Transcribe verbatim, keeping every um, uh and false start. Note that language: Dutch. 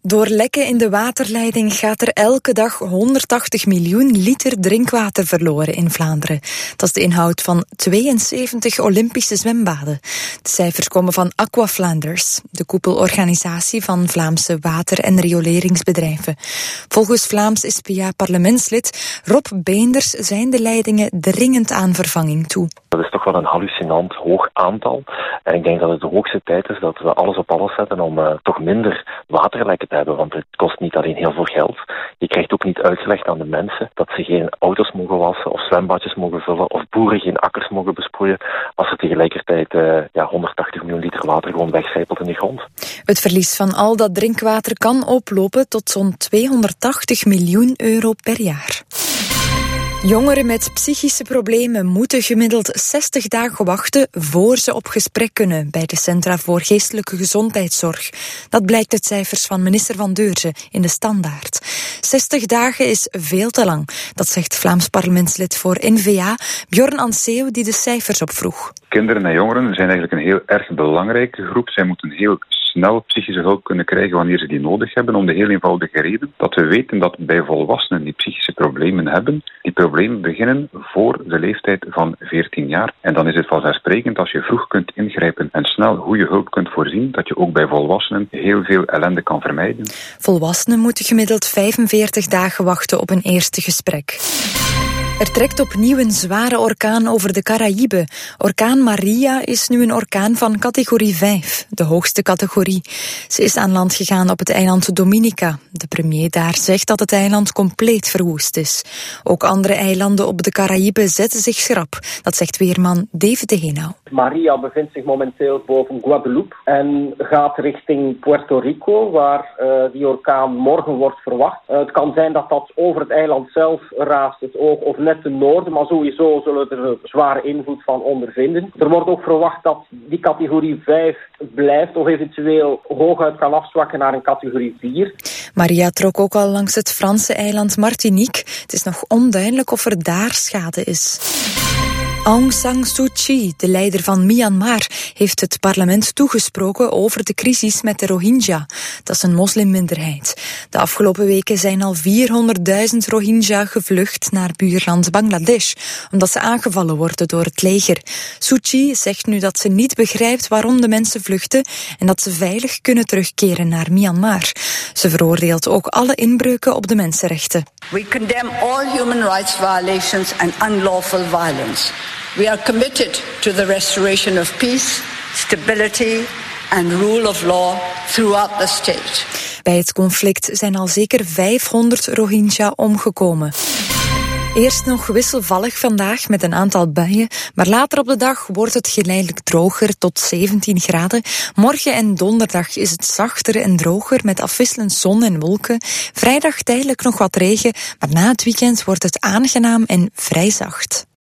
Door lekken in de waterleiding gaat er elke dag honderdtachtig miljoen liter drinkwater verloren in Vlaanderen. Dat is de inhoud van tweeënzeventig Olympische zwembaden. De cijfers komen van Aqua Flanders, de koepelorganisatie van Vlaamse water- en rioleringsbedrijven. Volgens Vlaams S P A-parlementslid Rob Beenders zijn de leidingen dringend aan vervanging toe. Dat is toch wel een hallucinant hoog aantal. En ik denk dat het de hoogste tijd is dat we alles op alles zetten om uh, toch minder waterlekken te hebben. Want het kost niet alleen heel veel geld. Je krijgt ook niet uitgelegd aan de mensen dat ze geen auto's mogen wassen of zwembadjes mogen vullen of boeren geen akkers mogen besproeien als er tegelijkertijd uh, ja, honderdtachtig miljoen liter water gewoon wegcijpelt in de grond. Het verlies van al dat drinkwater kan oplopen tot zo'n tweehonderdtachtig miljoen euro per jaar. Jongeren met psychische problemen moeten gemiddeld zestig dagen wachten voor ze op gesprek kunnen bij de Centra voor Geestelijke Gezondheidszorg. Dat blijkt uit cijfers van minister Van Deurzen in de Standaard. zestig dagen is veel te lang, dat zegt Vlaams parlementslid voor N V A, Bjorn Anseeuw, die de cijfers opvroeg. Kinderen en jongeren zijn eigenlijk een heel erg belangrijke groep. Zij moeten heel snel psychische hulp kunnen krijgen wanneer ze die nodig hebben, om de heel eenvoudige reden dat we weten dat bij volwassenen die psychische problemen hebben, die problemen beginnen voor de leeftijd van veertien jaar. En dan is het vanzelfsprekend als je vroeg kunt ingrijpen en snel goede hulp kunt voorzien, dat je ook bij volwassenen heel veel ellende kan vermijden. Volwassenen moeten gemiddeld vijfenveertig dagen wachten op een eerste gesprek. Er trekt opnieuw een zware orkaan over de Caraïben. Orkaan Maria is nu een orkaan van categorie vijf, de hoogste categorie. Ze is aan land gegaan op het eiland Dominica. De premier daar zegt dat het eiland compleet verwoest is. Ook andere eilanden op de Caraïben zetten zich schrap. Dat zegt weerman David de Henau. Maria bevindt zich momenteel boven Guadeloupe en gaat richting Puerto Rico, waar uh, die orkaan morgen wordt verwacht. Uh, het kan zijn dat dat over het eiland zelf raast, het oog of net ten noorden, maar sowieso zullen we er zware invloed van ondervinden. Er wordt ook verwacht dat die categorie vijf blijft of eventueel hooguit kan afzwakken naar een categorie vier. Maria trok ook al langs het Franse eiland Martinique. Het is nog onduidelijk of er daar schade is. Aung San Suu Kyi, de leider van Myanmar, heeft het parlement toegesproken over de crisis met de Rohingya. Dat is een moslimminderheid. De afgelopen weken zijn al vierhonderdduizend Rohingya gevlucht naar buurland Bangladesh, omdat ze aangevallen worden door het leger. Suu Kyi zegt nu dat ze niet begrijpt waarom de mensen vluchten en dat ze veilig kunnen terugkeren naar Myanmar. Ze veroordeelt ook alle inbreuken op de mensenrechten. We condemn all human rights violations and unlawful violence. We are committed to the restoration of peace, stability and rule of law throughout the state. Bij het conflict zijn al zeker vijfhonderd Rohingya omgekomen. Eerst nog wisselvallig vandaag met een aantal buien, maar later op de dag wordt het geleidelijk droger tot zeventien graden. Morgen en donderdag is het zachter en droger met afwisselend zon en wolken. Vrijdag tijdelijk nog wat regen, maar na het weekend wordt het aangenaam en vrij zacht.